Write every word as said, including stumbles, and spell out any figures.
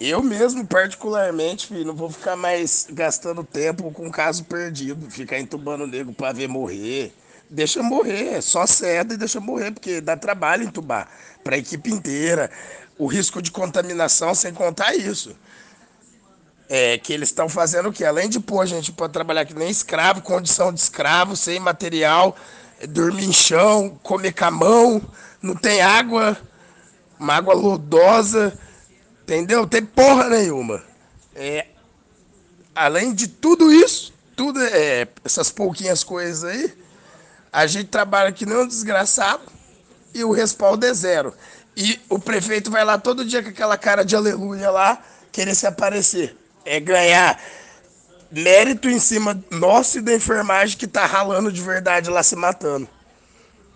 Eu mesmo, particularmente, filho, não vou ficar mais gastando tempo com caso perdido, ficar entubando o nego pra ver morrer. Deixa morrer, só ceda e deixa morrer, porque dá trabalho entubar pra equipe inteira. O risco de contaminação, sem contar isso. É que eles estão fazendo o quê? Além de pôr a gente pra trabalhar que nem escravo, condição de escravo, sem material, dormir em chão, comer com a mão, não tem água, uma água lodosa, entendeu? Tem porra nenhuma. Além de tudo isso, tudo é, essas pouquinhas coisas aí, a gente trabalha que nem um desgraçado e o respaldo é zero. E o prefeito vai lá todo dia com aquela cara de aleluia lá, querer se aparecer. É ganhar mérito em cima nosso e da enfermagem que tá ralando de verdade lá se matando.